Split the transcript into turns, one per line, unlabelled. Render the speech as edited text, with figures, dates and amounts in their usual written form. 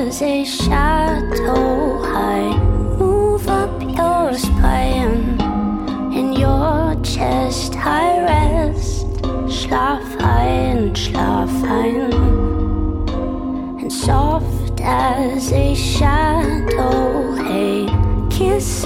as a shadow high. Move up your spine, in your chest I rest. Schlaf ein, schlaf ein. And soft as a shadow, a kiss